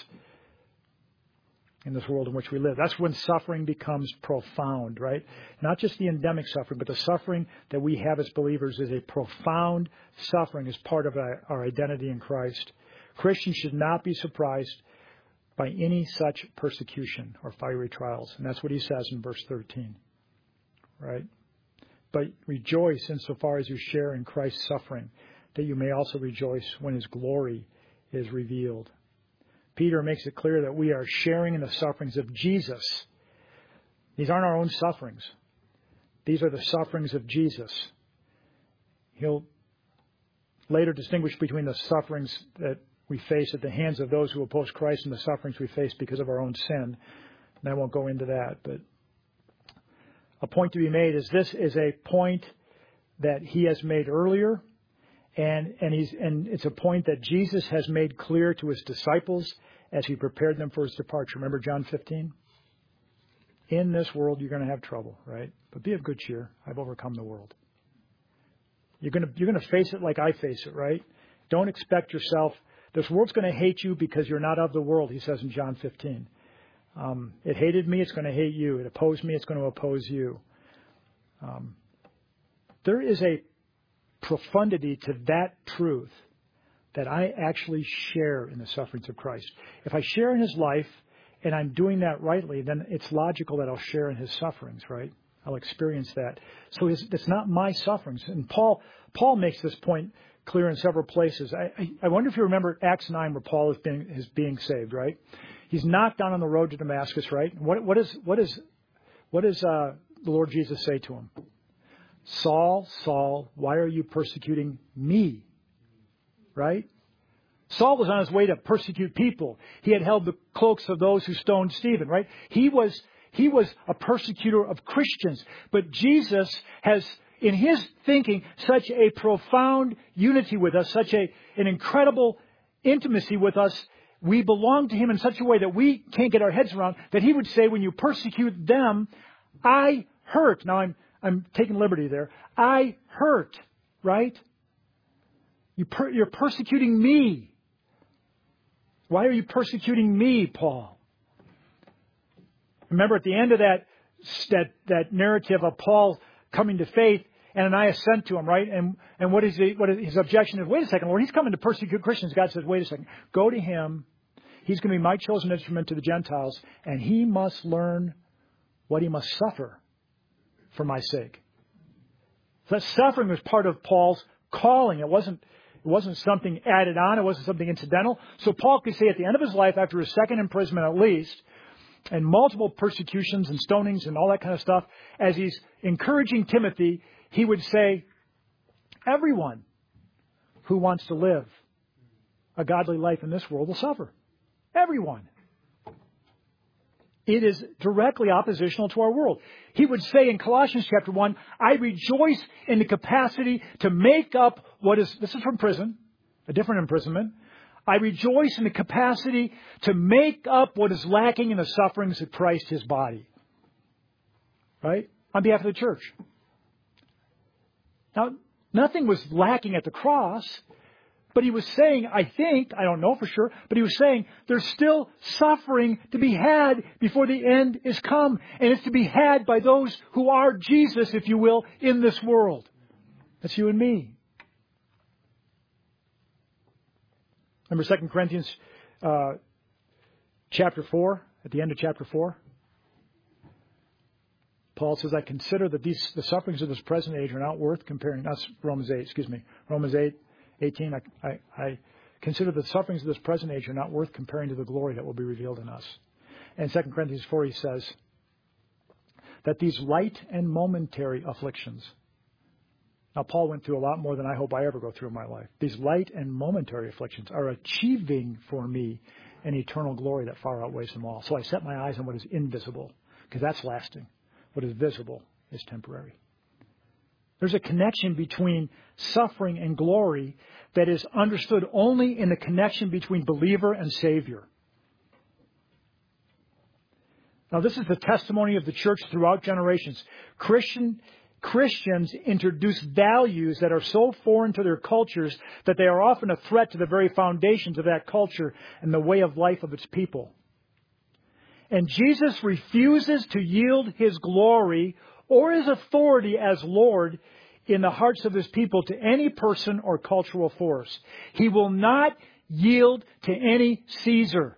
[SPEAKER 1] in this world in which we live. That's when suffering becomes profound, right? Not just the endemic suffering, but the suffering that we have as believers is a profound suffering as part of our identity in Christ. Christians should not be surprised by any such persecution or fiery trials. And that's what he says in verse 13, right? But rejoice insofar as you share in Christ's suffering, that you may also rejoice when His glory is revealed. Peter makes it clear that we are sharing in the sufferings of Jesus. These aren't our own sufferings. These are the sufferings of Jesus. He'll later distinguish between the sufferings that we face at the hands of those who oppose Christ and the sufferings we face because of our own sin. And I won't go into that. But a point to be made is this is a point that he has made earlier. And it's a point that Jesus has made clear to His disciples as He prepared them for His departure. Remember John 15? In this world you're going to have trouble, right? But be of good cheer. I've overcome the world. You're going to face it like I face it, right? Don't expect yourself. This world's going to hate you because you're not of the world, He says in John 15. It hated me, it's going to hate you. It opposed me, it's going to oppose you. There is a profundity to that truth that I actually share in the sufferings of Christ. If I share in His life and I'm doing that rightly, then it's logical that I'll share in His sufferings, right? I'll experience that. So it's not my sufferings. And Paul makes this point clear in several places. I wonder if you remember Acts 9 where Paul is being saved, right? He's knocked down on the road to Damascus, right? What does the Lord Jesus say to him? Saul, Saul, why are you persecuting me? Right? Saul was on his way to persecute people. He had held the cloaks of those who stoned Stephen, right? He was a persecutor of Christians. But Jesus has in His thinking, such a profound unity with us, such an incredible intimacy with us. We belong to Him in such a way that we can't get our heads around, that He would say, when you persecute them, I hurt. Now, I'm taking liberty there. I hurt, right? You're persecuting me. Why are you persecuting me, Paul? Remember at the end of that narrative of Paul coming to faith, Ananias sent to him, right? And what is his objection is, wait a second, Lord, he's coming to persecute Christians. God says, wait a second, go to him. He's going to be my chosen instrument to the Gentiles, and he must learn what he must suffer for my sake. So that suffering was part of Paul's calling. It wasn't something added on. It wasn't something incidental. So Paul could say at the end of his life, after his second imprisonment at least, and multiple persecutions and stonings and all that kind of stuff, as he's encouraging Timothy, he would say, everyone who wants to live a godly life in this world will suffer. Everyone. It is directly oppositional to our world. He would say in Colossians chapter 1, I rejoice in the capacity to make up this is from prison, a different imprisonment. I rejoice in the capacity to make up what is lacking in the sufferings of Christ, His body. Right? On behalf of the church. Now, nothing was lacking at the cross. But he was saying, I don't know for sure, but he was saying there's still suffering to be had before the end is come. And it's to be had by those who are Jesus, if you will, in this world. That's you and me. Remember 2 Corinthians chapter 4, at the end of chapter 4? Paul says, I consider that the sufferings of this present age are not worth comparing. That's Romans 8, 18, I consider the sufferings of this present age are not worth comparing to the glory that will be revealed in us. And 2 Corinthians 4, he says that these light and momentary afflictions. Now, Paul went through a lot more than I hope I ever go through in my life. These light and momentary afflictions are achieving for me an eternal glory that far outweighs them all. So I set my eyes on what is invisible, because that's lasting. What is visible is temporary. There's a connection between suffering and glory that is understood only in the connection between believer and Savior. Now, this is the testimony of the church throughout generations. Christians introduce values that are so foreign to their cultures that they are often a threat to the very foundations of that culture and the way of life of its people. And Jesus refuses to yield His glory or His authority as Lord in the hearts of His people to any person or cultural force. He will not yield to any Caesar,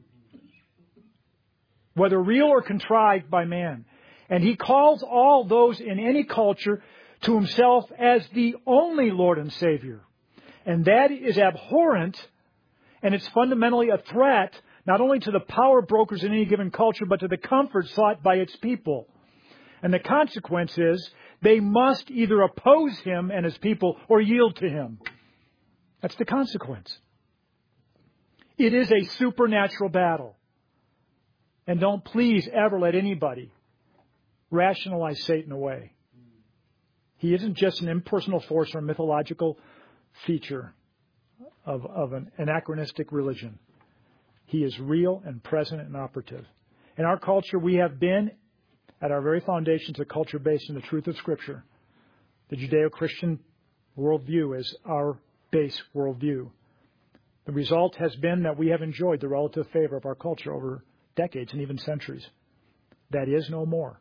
[SPEAKER 1] whether real or contrived by man. And He calls all those in any culture to Himself as the only Lord and Savior. And that is abhorrent, and it's fundamentally a threat not only to the power brokers in any given culture, but to the comfort sought by its people. And the consequence is they must either oppose Him and His people or yield to Him. That's the consequence. It is a supernatural battle. And don't please ever let anybody rationalize Satan away. He isn't just an impersonal force or a mythological feature of an anachronistic religion. He is real and present and operative. In our culture, we have been, at our very foundations, a culture based in the truth of Scripture. The Judeo-Christian worldview is our base worldview. The result has been that we have enjoyed the relative favor of our culture over decades and even centuries. That is no more.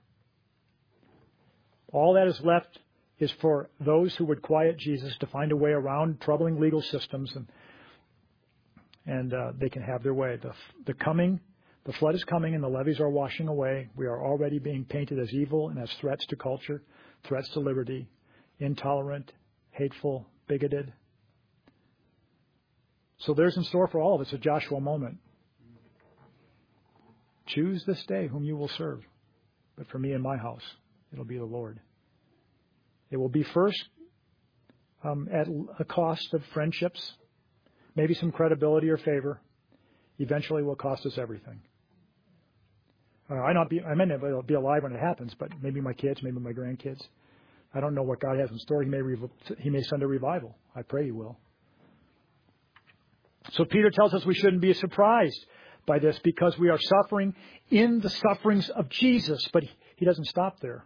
[SPEAKER 1] All that is left is for those who would quiet Jesus to find a way around troubling legal systems, and they can have their way. The flood is coming and the levees are washing away. We are already being painted as evil and as threats to culture, threats to liberty, intolerant, hateful, bigoted. So there's in store for all of us a Joshua moment. Choose this day whom you will serve. But for me and my house, it'll be the Lord. It will be first at a cost of friendships, maybe some credibility or favor. Eventually it will cost us everything. I may not be alive when it happens, but maybe my kids, maybe my grandkids. I don't know what God has in store. He may send a revival. I pray He will. So Peter tells us we shouldn't be surprised by this because we are suffering in the sufferings of Jesus. But he doesn't stop there.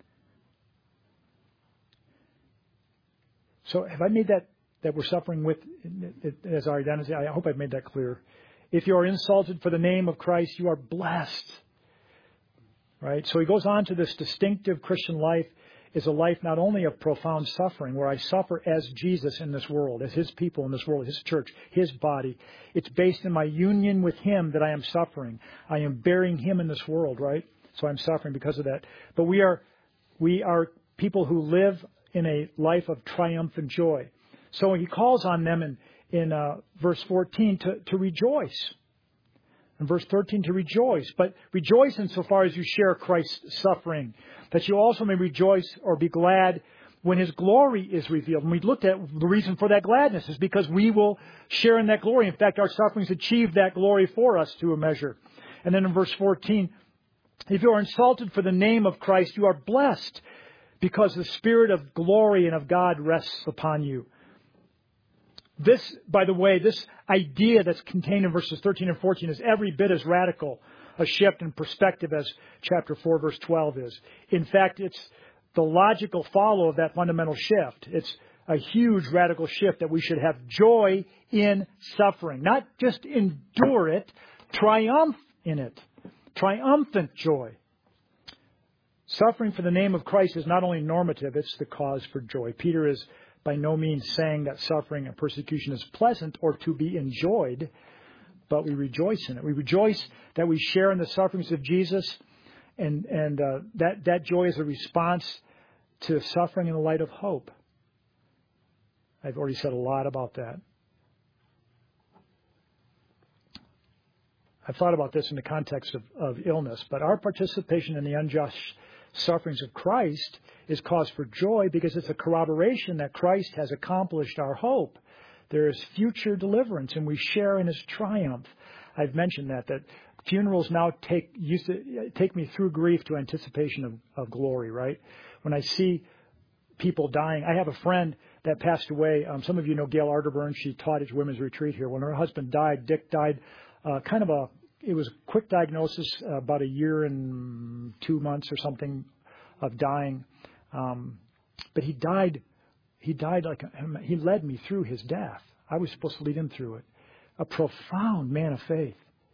[SPEAKER 1] So have I made that we're suffering with as our identity? I hope I've made that clear. If you are insulted for the name of Christ, you are blessed. Right? So he goes on to this distinctive Christian life is a life not only of profound suffering, where I suffer as Jesus in this world, as His people in this world, His church, His body. It's based in my union with Him that I am suffering. I am bearing Him in this world, right? So I'm suffering because of that. But we are people who live in a life of triumphant joy. So he calls on them in verse 14 to rejoice. In verse 13, to rejoice. But rejoice insofar as you share Christ's suffering, that you also may rejoice or be glad when His glory is revealed. And we looked at the reason for that gladness is because we will share in that glory. In fact, our sufferings achieve that glory for us to a measure. And then in verse 14, if you are insulted for the name of Christ, you are blessed because the Spirit of glory and of God rests upon you. This, by the way, this idea that's contained in verses 13 and 14 is every bit as radical a shift in perspective as chapter 4, verse 12 is. In fact, it's the logical follow of that fundamental shift. It's a huge radical shift that we should have joy in suffering. Not just endure it, triumph in it. Triumphant joy. Suffering for the name of Christ is not only normative, it's the cause for joy. Peter is by no means saying that suffering and persecution is pleasant or to be enjoyed, but we rejoice in it. We rejoice that we share in the sufferings of Jesus, and that joy is a response to suffering in the light of hope. I've already said a lot about that. I've thought about this in the context of illness, but our participation in the unjust sufferings of Christ is cause for joy because it's a corroboration that Christ has accomplished our hope. There is future deliverance, and we share in His triumph. I've mentioned that funerals now used to take me through grief to anticipation of glory, right? When I see people dying, I have a friend that passed away. Some of you know Gail Arterburn. She taught at women's retreat here. When her husband died, Dick died, it was a quick diagnosis, about a year and 2 months or something of dying. But he died he led me through his death. I was supposed to lead him through it. A profound man of faith.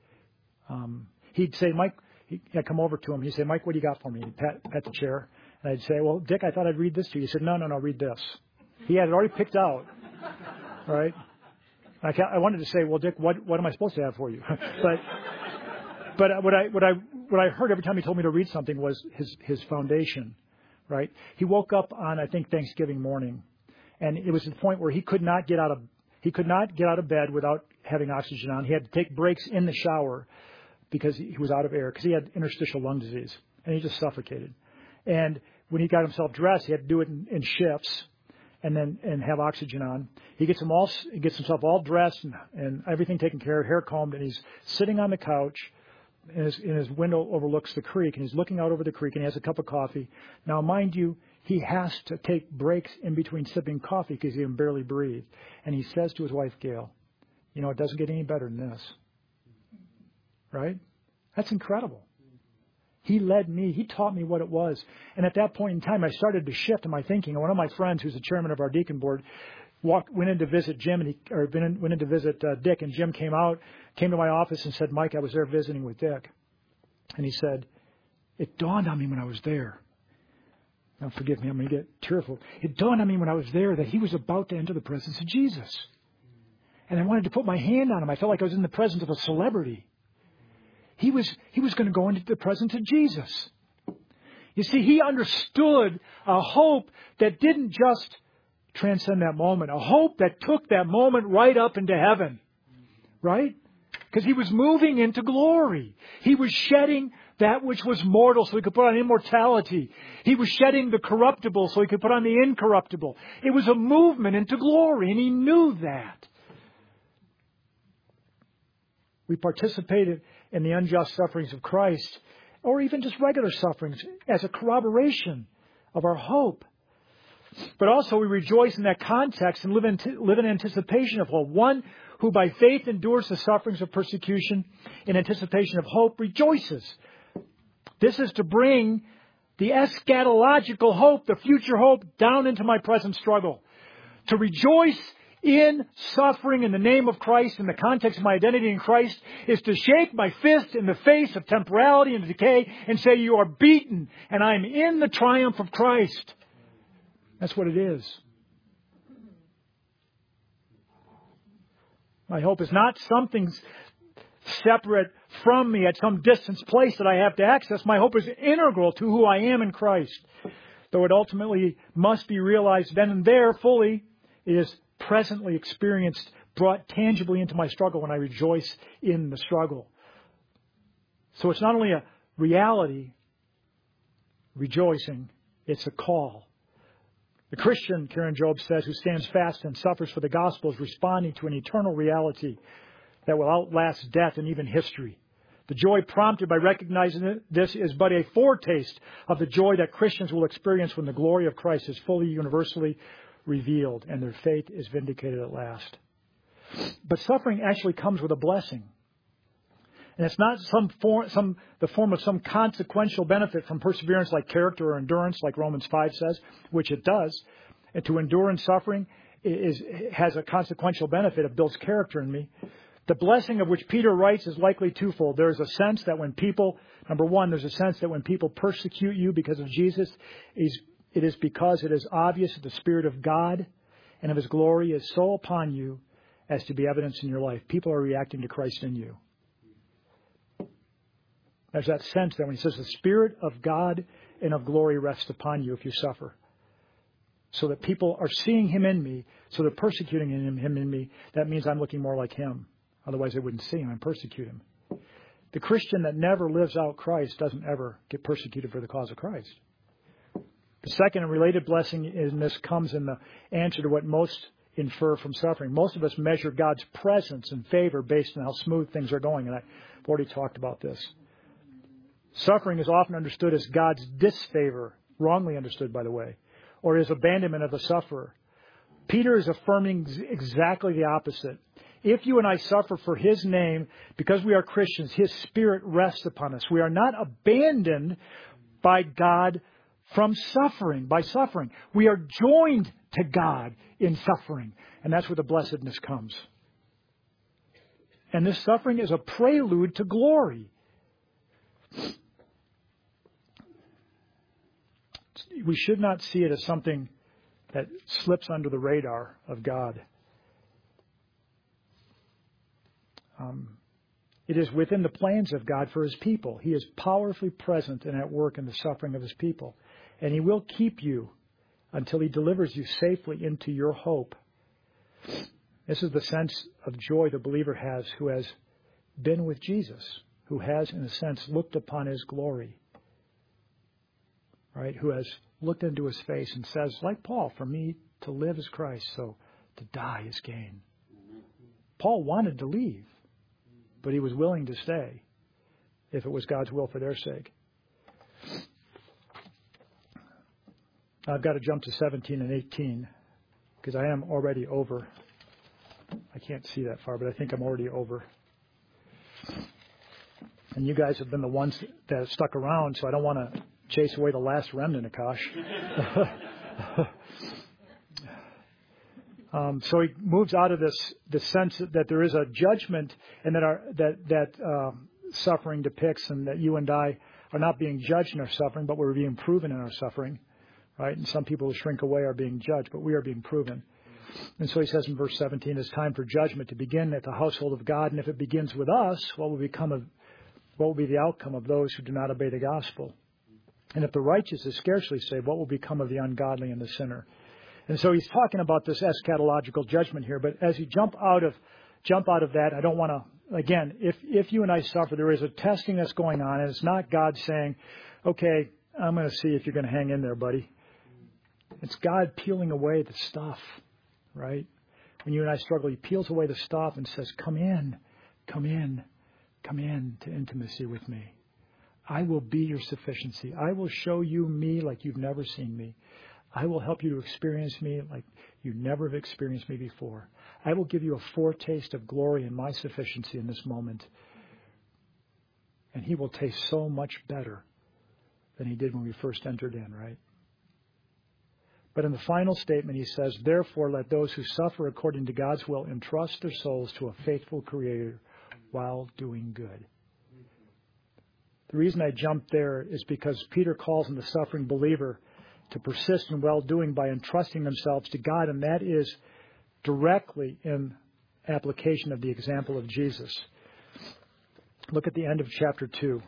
[SPEAKER 1] He'd say, Mike, I'd come over to him. He'd say, Mike, what do you got for me? He'd pat the chair. And I'd say, well, Dick, I thought I'd read this to you. He said, no, read this. He had it already picked out. Right? I wanted to say, well, Dick, what am I supposed to have for you? But what I heard every time he told me to read something was his foundation, right? He woke up on, I think, Thanksgiving morning, and it was the point where he could not get out of bed without having oxygen on. He had to take breaks in the shower because he was out of air because he had interstitial lung disease, and he just suffocated. And when he got himself dressed, he had to do it in shifts. And have oxygen on. He gets himself all dressed and everything taken care of, hair combed, and he's sitting on the couch, and his window overlooks the creek, and he's looking out over the creek, and he has a cup of coffee. Now, mind you, he has to take breaks in between sipping coffee because he can barely breathe. And he says to his wife, Gail, it doesn't get any better than this. Right? That's incredible. He led me. He taught me what it was. And at that point in time, I started to shift in my thinking. And one of my friends, who's the chairman of our deacon board, went in to visit went in to visit Dick. And Jim came to my office and said, Mike, I was there visiting with Dick. And he said, it dawned on me when I was there. Now, forgive me, I'm going to get tearful. It dawned on me when I was there that he was about to enter the presence of Jesus. And I wanted to put my hand on him. I felt like I was in the presence of a celebrity. He was going to go into the presence of Jesus. You see, he understood a hope that didn't just transcend that moment, a hope that took that moment right up into heaven, right? Because he was moving into glory. He was shedding that which was mortal so he could put on immortality. He was shedding the corruptible so he could put on the incorruptible. It was a movement into glory, and he knew that. We participated in the unjust sufferings of Christ, or even just regular sufferings, as a corroboration of our hope But also we rejoice in that context and live in anticipation of hope. One who by faith endures the sufferings of persecution in anticipation of hope rejoices. This is to bring the eschatological hope, the future hope, down into my present struggle. To rejoice in suffering in the name of Christ, in the context of my identity in Christ, is to shake my fist in the face of temporality and decay and say, you are beaten, and I am in the triumph of Christ. That's what it is. My hope is not something separate from me at some distant place that I have to access. My hope is integral to who I am in Christ. Though it ultimately must be realized then and there fully, it is presently experienced, brought tangibly into my struggle when I rejoice in the struggle. So it's not only a reality, rejoicing, it's a call. The Christian, Karen Job says, who stands fast and suffers for the gospel is responding to an eternal reality that will outlast death and even history. The joy prompted by recognizing this is but a foretaste of the joy that Christians will experience when the glory of Christ is fully universally revealed and their faith is vindicated at last. But suffering actually comes with a blessing. And it's not the form of some consequential benefit from perseverance like character or endurance, like Romans 5 says, which it does. And to endure in suffering has a consequential benefit. It builds character in me. The blessing of which Peter writes is likely twofold. There's a sense that when people, number one, there's a sense that when people persecute you because of Jesus, it is because it is obvious that the Spirit of God and of His glory is so upon you as to be evidenced in your life. People are reacting to Christ in you. There's that sense that when he says the Spirit of God and of glory rests upon you if you suffer. So that people are seeing Him in me, so they're persecuting Him in me. That means I'm looking more like Him. Otherwise they wouldn't see Him and persecute Him. The Christian that never lives out Christ doesn't ever get persecuted for the cause of Christ. The second and related blessing in this comes in the answer to what most infer from suffering. Most of us measure God's presence and favor based on how smooth things are going. And I've already talked about this. Suffering is often understood as God's disfavor, wrongly understood, by the way, or His abandonment of the sufferer. Peter is affirming exactly the opposite. If you and I suffer for His name, because we are Christians, His Spirit rests upon us. We are not abandoned by God from suffering, by suffering. We are joined to God in suffering. And that's where the blessedness comes. And this suffering is a prelude to glory. We should not see it as something that slips under the radar of God. It is within the plans of God for His people. He is powerfully present and at work in the suffering of His people. And He will keep you until He delivers you safely into your hope. This is the sense of joy the believer has who has been with Jesus, who has, in a sense, looked upon His glory. Right? Who has looked into His face and says, like Paul, for me to live is Christ, so to die is gain. Paul wanted to leave, but he was willing to stay if it was God's will for their sake. I've got to jump to 17 and 18 because I am already over. I can't see that far, but I think I'm already over. And you guys have been the ones that have stuck around, so I don't want to chase away the last remnant, Akash. So he moves out of this sense that there is a judgment, and that suffering depicts, and that you and I are not being judged in our suffering, but we're being proven in our suffering, right? And some people who shrink away are being judged, but we are being proven. And so he says in verse 17, it's time for judgment to begin at the household of God, and if it begins with us, what will be the outcome of those who do not obey the gospel? And if the righteous is scarcely saved, what will become of the ungodly and the sinner? And so he's talking about this eschatological judgment here. But as you jump out of that, I don't want to, again, if you and I suffer, there is a testing that's going on, and it's not God saying, okay, I'm going to see if you're going to hang in there, buddy. It's God peeling away the stuff, right? When you and I struggle, He peels away the stuff and says, come in to intimacy with me. I will be your sufficiency. I will show you me like you've never seen me. I will help you to experience me like you never have experienced me before. I will give you a foretaste of glory and my sufficiency in this moment. And he will taste so much better than he did when we first entered in, right? But in the final statement, he says, therefore, let those who suffer according to God's will entrust their souls to a faithful Creator while doing good. The reason I jumped there is because Peter calls on the suffering believer to persist in well-doing by entrusting themselves to God, and that is directly in application of the example of Jesus. Look at the end of chapter 2.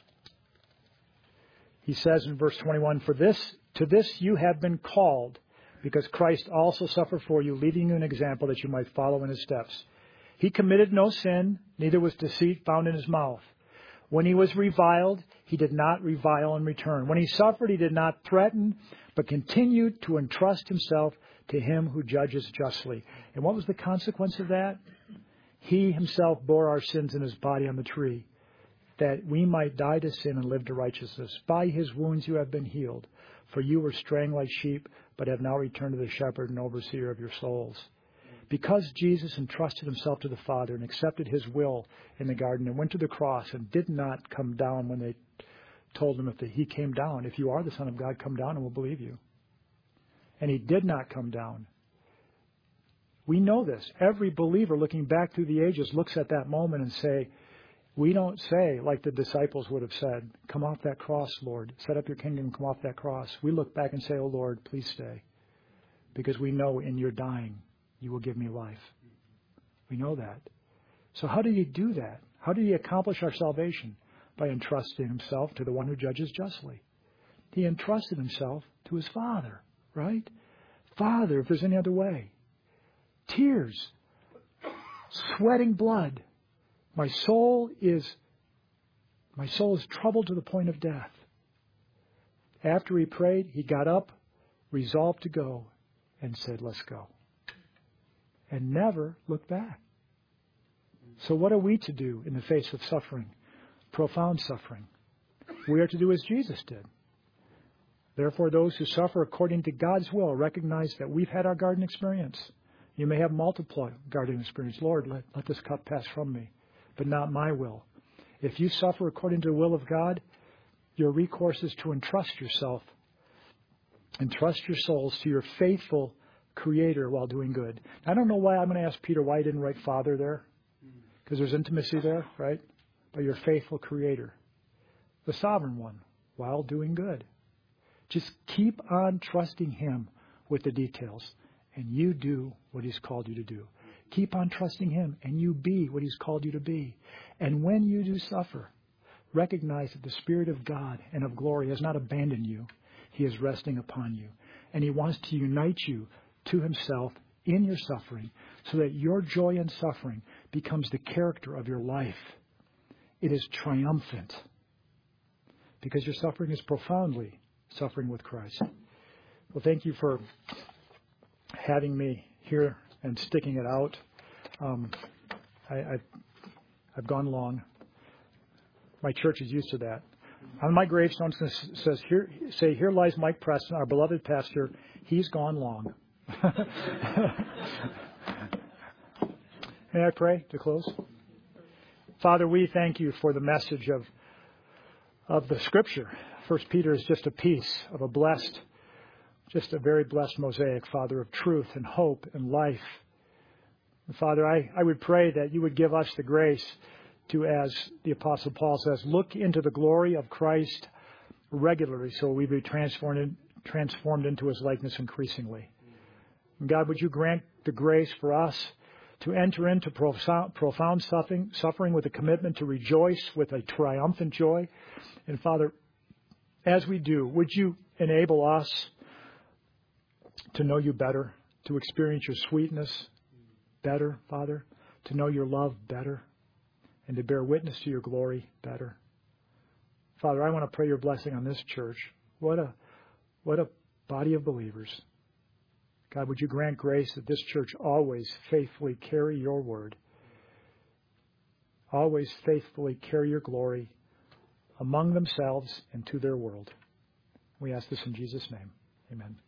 [SPEAKER 1] He says in verse 21, to this you have been called, because Christ also suffered for you, leaving you an example that you might follow in his steps. He committed no sin, neither was deceit found in his mouth. When he was reviled, he did not revile in return. When he suffered, he did not threaten, but continued to entrust himself to him who judges justly. And what was the consequence of that? He himself bore our sins in his body on the tree, that we might die to sin and live to righteousness. By his wounds you have been healed. For you were straying like sheep, but have now returned to the shepherd and overseer of your souls. Because Jesus entrusted himself to the Father and accepted his will in the garden and went to the cross and did not come down when they told him if he came down, if you are the Son of God, come down and we'll believe you. And he did not come down. We know this. Every believer looking back through the ages looks at that moment and say, we don't say, like the disciples would have said, come off that cross, Lord. Set up your kingdom, come off that cross. We look back and say, oh, Lord, please stay. Because we know in your dying, you will give me life. We know that. So how did he do that? How did he accomplish our salvation? By entrusting himself to the one who judges justly. He entrusted himself to his Father, right? Father, if there's any other way. Tears. Sweating blood. My soul is troubled to the point of death. After he prayed, he got up, resolved to go, and said, let's go. And never looked back. So what are we to do in the face of suffering? Profound suffering. We are to do as Jesus did. Therefore, those who suffer according to God's will recognize that we've had our garden experience. You may have multiple garden experience. Lord, let this cup pass from me, but not my will. If you suffer according to the will of God, your recourse is to entrust yourself. Entrust your souls to your faithful Creator while doing good. I don't know why I'm going to ask Peter why he didn't write Father there. Because there's intimacy there, right? But your faithful Creator. The sovereign one while doing good. Just keep on trusting him with the details. And you do what he's called you to do. Keep on trusting him and you be what he's called you to be. And when you do suffer, recognize that the Spirit of God and of glory has not abandoned you. He is resting upon you. And he wants to unite you to himself in your suffering so that your joy in suffering becomes the character of your life. It is triumphant because your suffering is profoundly suffering with Christ. Well, thank you for having me here and sticking it out. I've gone long. My church is used to that. On my gravestone it says, here lies Mike Preston, our beloved pastor. He's gone long. May I pray to close? Father, we thank you for the message of the Scripture. 1 Peter is just a piece of just a very blessed mosaic, Father, of truth and hope and life. And Father, I would pray that you would give us the grace to, as the Apostle Paul says, look into the glory of Christ regularly so we be transformed into his likeness increasingly. And God, would you grant the grace for us to enter into profound suffering with a commitment to rejoice with a triumphant joy. And Father, as we do, would you enable us to know you better, to experience your sweetness better, Father, to know your love better, and to bear witness to your glory better. Father, I want to pray your blessing on this church. What a body of believers. God, would you grant grace that this church always faithfully carry your word, always faithfully carry your glory among themselves and to their world. We ask this in Jesus' name. Amen.